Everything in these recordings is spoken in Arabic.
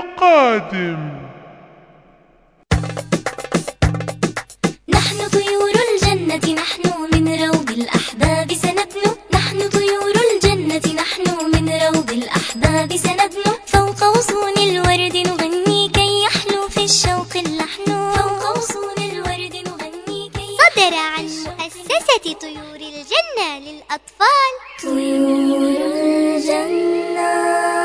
القادم. نحن طيور الجنة، نحن من روض الأحباب سندنو. نحن طيور الجنة، نحن من روض الأحباب سندنو. فوق غصون الورد نغني كي يحلو في الشوق اللحن. فوق غصون الورد نغني كي صدر عن مؤسسة طيور الجنة للأطفال. طيور الجنة،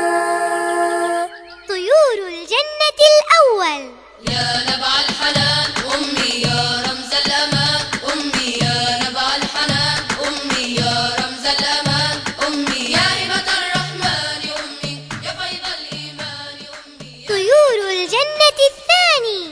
طيور الجنة الأول. يا نبع الحنان أمي يا رمز الأمان، أمي يا نبع الحنان، أمي يا رمز الأمان، أمي يا هبة الرحمن، أمي يا فيض الإيمان، أمي طيور الجنة الثاني.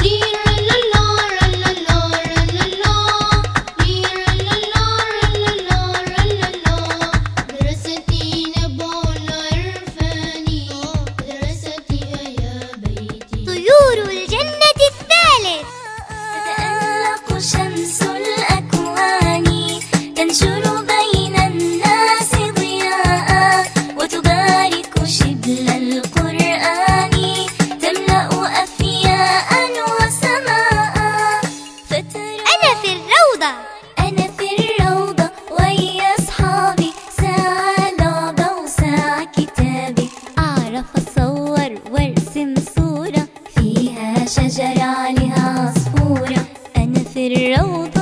طيور الجنة الثالث. تتألق شمس الأكوان، تنشر بين الناس ضياء، وتبارك شبل القرآن، تملأ أفياء وسماء. أنا في الروضة، أنا في الروضة ويا أصحابي، ساعة لعبة وساعة كتابي. أعرف أصور وارسم صورة فيها شجرة عليها عصفورة. أنا في الروضة،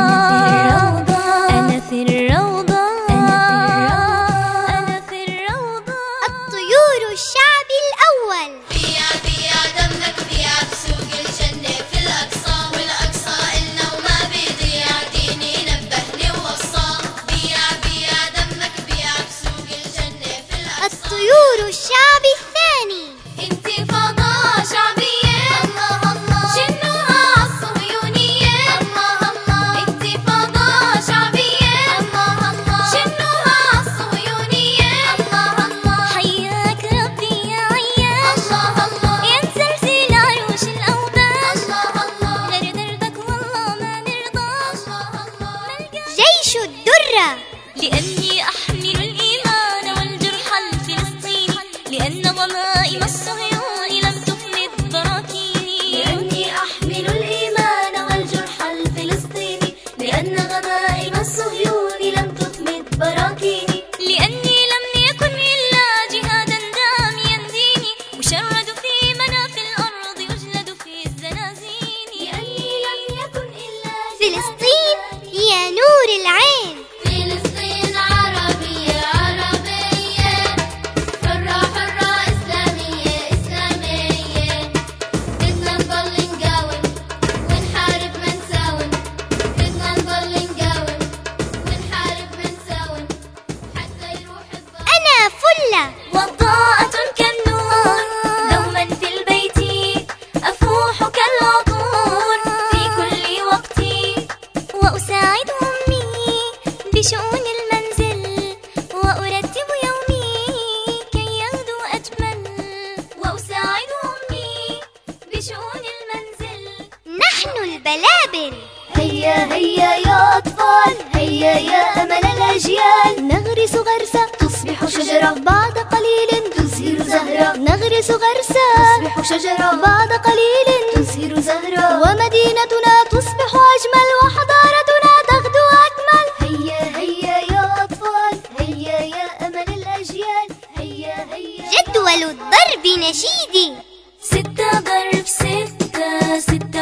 أنا في الروضة، أنا في الروضة. الطيور الشعب الأول. بيع بيع دمك بيع بسوق الجنة في الأقصى، والأقصى إلنا وما بيضيع، ديني نبهني ووصى. بيع بيع دمك بيع بسوق الجنة في الأقصى. الطيور الشعب الثاني. انتفاضة شعبية، الله الله، شنوها عالصهيونية، الله الله. انتفاضة شعبية، الله الله، شنوها عالصهيونية، الله الله. حياك ربي يا عياش، الله الله، يا مسلسل عروش الأوباش. الله الله، غير دربك والله ما نرضاش. الله الله. جيش الدرة. لأني أحمل الإيمان والجرح الفلسطيني، لأن ضمائم الصهيون لم تفند براكيني. لأني أحمل الإيمان والجرح الفلسطيني، لأن غمائم الصهيون لم تفند براكيني. لأني لم يكن إلا جهادا داميا ديني، أشرد في مناف الأرض يجلد في الزنازين. لأني لم يكن إلا فلسطين هي نور العين. فلسطين عربية عربية، حرة حرة، إسلامية إسلامية. بدنا نضل نقاوم ونحارب ما نساوم، بدنا نضل نقاوم ونحارب ما نساوم، حتى يروح الظلم. أنا فلة. وضاءة كالنور، دوما في البيت أفوح كالعطور في كل وقت، وأساعد أمي بشؤون المنزل، وأرتب يومي كي يغدو أجمل. وأساعد أمي بشؤون المنزل. نحن البلابل. هيا هيا يا أطفال، هيا يا أمل الأجيال، نغرس غرسة تصبح شجرة، بعد قليل تزهر زهرة. نغرس غرسة تصبح شجرة، بعد قليل تزهر زهرة. ومدينتنا تصبح أجمل، وحضارتنا تغدو أكمل. هيا هيا يا أطفال، هيا يا أمل الأجيال، هيا هيا. جدول الضرب نشيدي. 6 ضرب 6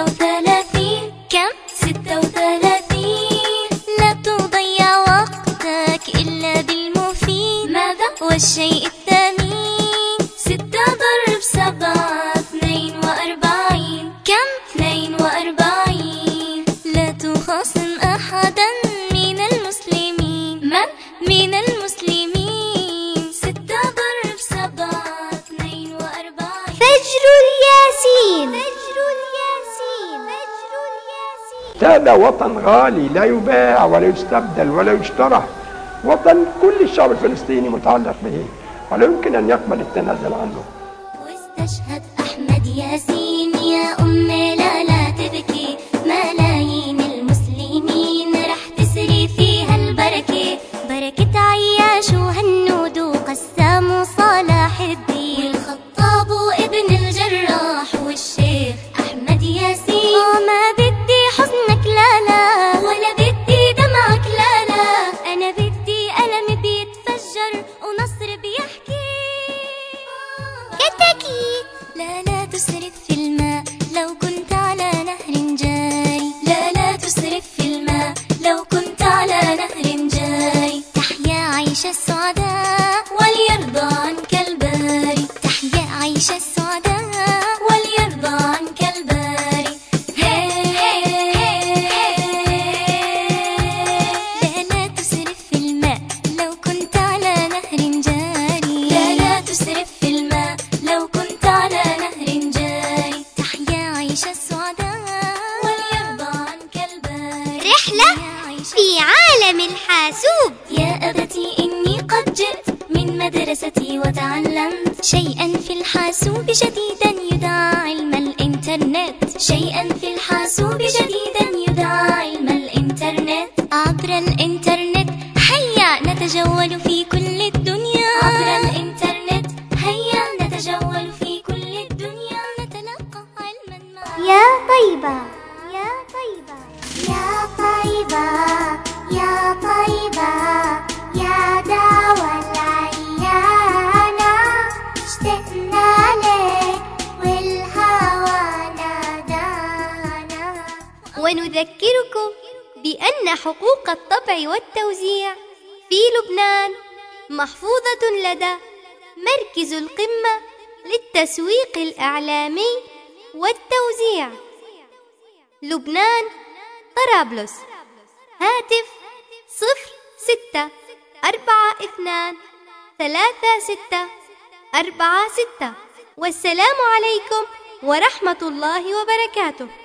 36. كم؟ 36. لا تضيع وقتك إلا بالمفيد. ماذا؟ والشيء الثمين. 6 ضرب 7 42. كم؟ 42. لا تخاصم أحدا من المسلمين. من؟ من المسلمين. 6 ضرب 7 42. فجر الياسين. فجر الياسين. فجر الياسين. هذا وطن غالي لا يباع ولا يستبدل ولا يشترى، وطن كل الشعب الفلسطيني متعلق به ولا يمكن أن يقبل التنازل عنه. واستشهد أحمد ياسين يا أمي لا تبكي، ملايين المسلمين رح تسري فيها البركة، بركة عياش وهنود وقسام وصلاح الدين والخطاب وابن السعداء وليرضى عنك الباري. تحيا عيش السعداء وليرضى عنك الباري. لا تسرف في الماء لو كنت على نهر جاري. لا تسرف في الماء لو كنت على نهر جاري. تحيا عيش السعداء وليرضى عنك الباري. رحلة في عالم الحاسوب. يا أبتي إني قد جئت من مدرستي وتعلمت شيئا في الحاسوب جديدا يدعى علم الإنترنت. شيئا في الحاسوب جديدا يدعى علم الإنترنت. عبر الإنترنت هيا نتجول في كل الدنيا. عبر الإنترنت هيا نتجول في كل الدنيا. نتلقى علما معا. يا طيبة يا طيبة يا طيبة يا طيبة يا دعوى العيانة. اشتقنا لك والهوى نادانا. ونذكركم بأن حقوق الطبع والتوزيع في لبنان محفوظة لدى مركز القمة للتسويق الإعلامي والتوزيع، لبنان، طرابلس. هاتف 06423646. والسلام عليكم ورحمة الله وبركاته.